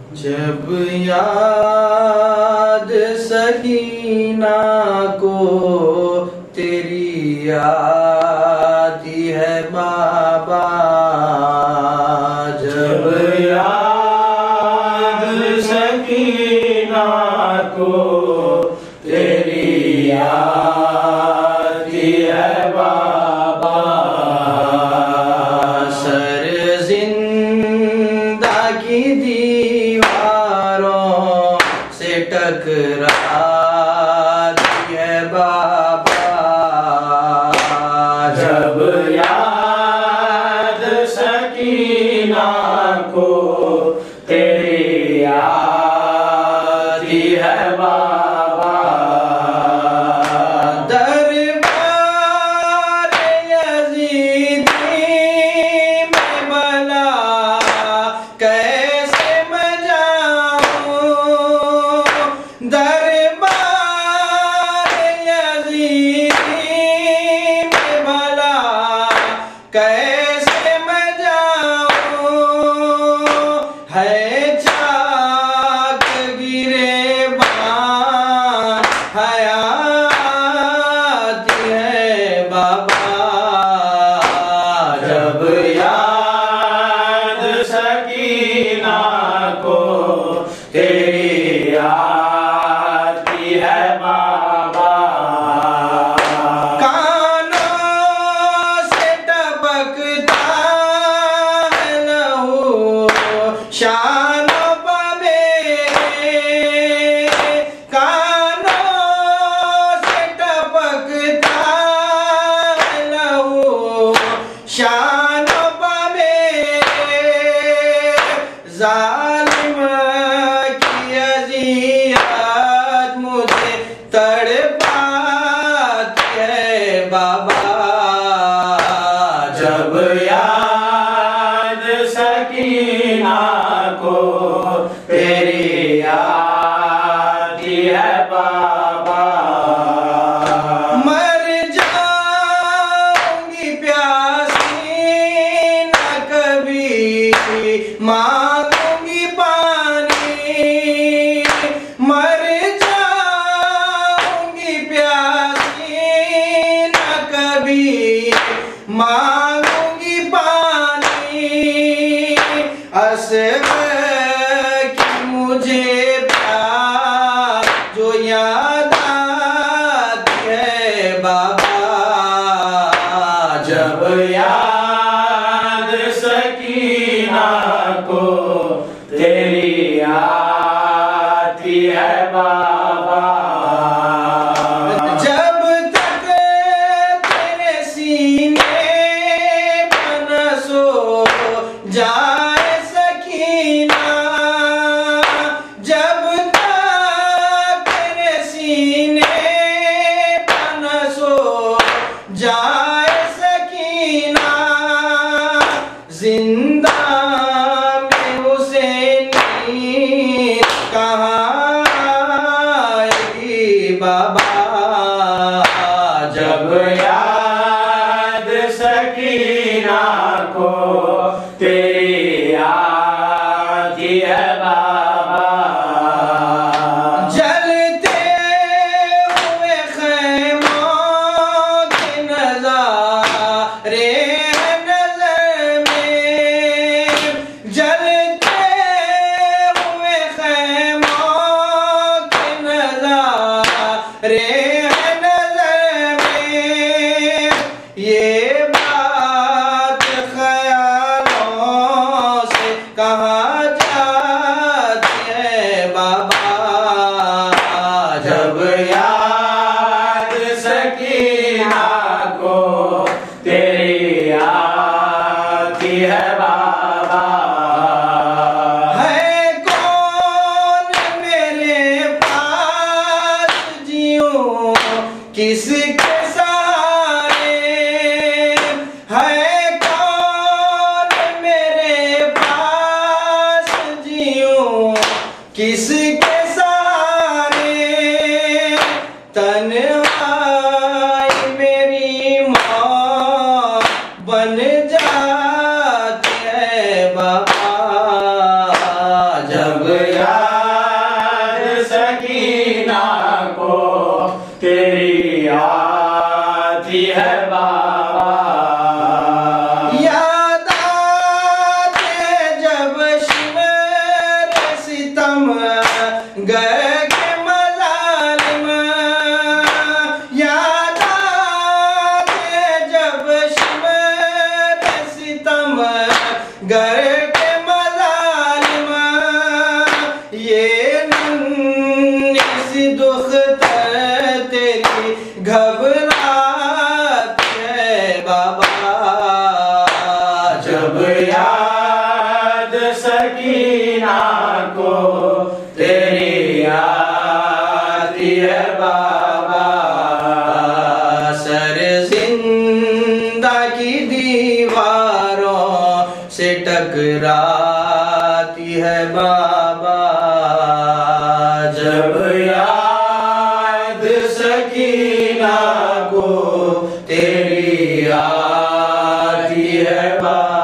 जब याद सकीना को तेरी आती है बाबा, जब याद सकीना को तेरी आती है बाबा, सर जिंदा की दीवारों से टकराती है बाबा, जब याद सकीना को तेरी आती है बाबा। दरबार यज़ीदी में भला कैसे मैं जाऊं, दरबार यज़ीदी में भला कैसे मैं जाऊं, है चाक गिरेबान हयाती है बाबा, जब याद सकीना को तेरी आती है बाबा। कानों से टपकता है लहू शानों पे मेरे, कानों से टपकता है लहू शानों पे मेरे, जालिम की अज़ियत मुझे तड़पाती है बाबा, जब याद सकीना को तेरी आती है बाबा। मर जाऊंगी प्यासी न कभी मांगूंगी पानी, मर जाऊंगी प्यासी न कभी मांगूंगी पानी, असग़र की मुझे प्यार जो याद आती है बाबा, जब याद सकीना को तेरी आती है बाबा। जब तक तेरे सीने पर न सो जाए सकीना, जब तक तेरे सीने पर न सो जाए सकीना, जिंदा में उसे नींद कहाँ आएगी बाबा, जब याद सकीना को तेरी आती है बाबा। जलते हुए ख़ैमों के नज़ारे हैं नज़र में, जलते हुए ख़ैमों के नज़ारे हैं नज़र में, ये बात ख़यालों से कहा जाती है बाबा, जब याद सकीना को तेरी आती है बाबा। है कौन मेरे पास जियूं किसके सहारे, है कौन मेरे पास जियूं किसके सहारे, तन्हाई मेरी मौत बन जाती है बाबा, जब याद सकीना को तेरी आती है बाबा, याद आते जब शिवर सितम गए के मलालिम, याद आते जब शिवर सितम गए के मलालिम, ये नन्ही सी दुख्तर तेरी घबराती है बाबा, जब याद सकीना को तेरी आती है बाबा, सर जिंदा की दीवारों से टकराती है बाबा, जब याद सकीना को तेरी आती है बाबा।